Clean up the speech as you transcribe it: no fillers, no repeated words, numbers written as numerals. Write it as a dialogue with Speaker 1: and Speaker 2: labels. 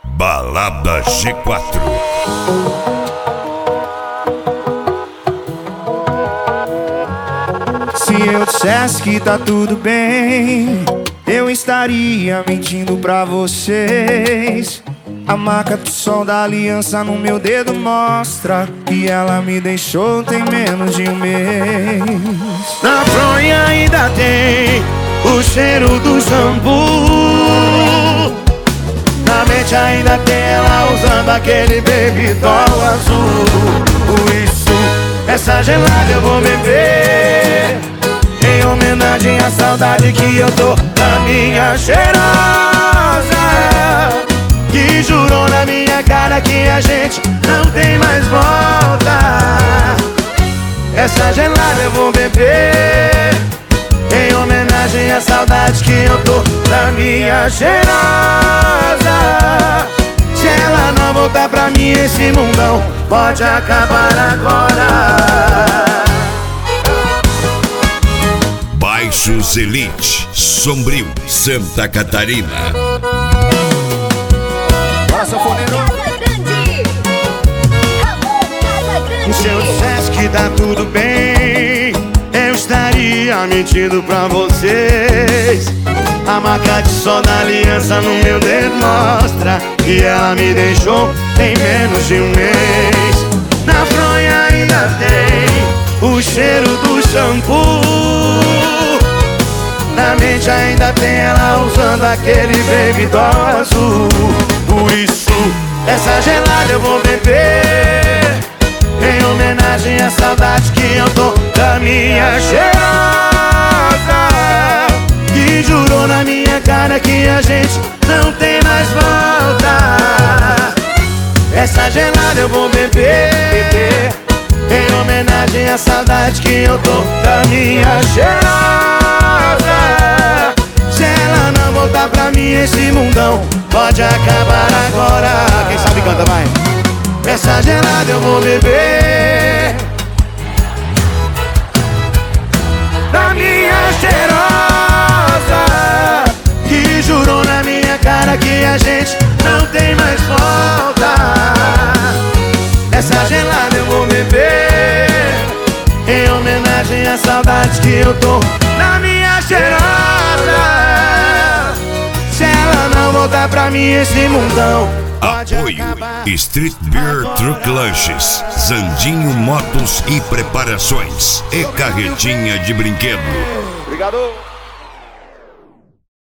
Speaker 1: Balada G4.
Speaker 2: Se eu dissesse que tá tudo bem, eu estaria mentindo pra vocês. A marca do sol da aliança no meu dedo mostra que ela me deixou tem menos de um mês. Na fronha ainda tem o cheiro do shampoo. Na mente ainda tem ela usando aquele baby doll azul. Por isso, essa gelada eu vou beber, em homenagem à saudade que eu tô da minha cheirosa, que jurou na minha cara que a gente não tem mais volta. Essa gelada eu vou beber, em homenagem à saudade que eu tô da minha cheirosa. Se ela não voltar pra mim, esse mundão pode acabar agora.
Speaker 1: Baixos Elite, Sombrio, Santa Catarina.
Speaker 2: Bora, sanfoneiro. Se eu dissesse que tá tudo bem, eu estaria mentindo pra vocês. A marca de sol da aliança no meu dedo mostra que ela me deixou em menos de um mês. Na fronha ainda tem o cheiro do shampoo. Na mente ainda tem ela usando aquele baby doll azul. Por isso, essa gelada eu vou beber, em homenagem à saudade que eu tô da minha cheirosa, que jurou na minha cara que a gente não tem mais volta. Essa gelada eu vou beber, em homenagem à saudade que eu tô da minha cheirosa. Se ela não voltar pra mim, esse mundão pode acabar agora. Quem sabe canta, vai. Essa gelada eu vou beber, da minha cheirosa, que jurou na minha cara que a gente não tem mais volta. Essa gelada eu vou beber, em homenagem à saudade que eu tô na minha cheirosa. Se ela não voltar pra mim, esse mundão pode
Speaker 1: Apoio
Speaker 2: acabar
Speaker 1: Street Beer Truck Lanches, Zandinho Motos e Preparações e Carretinha de Brinquedo.
Speaker 2: Obrigado.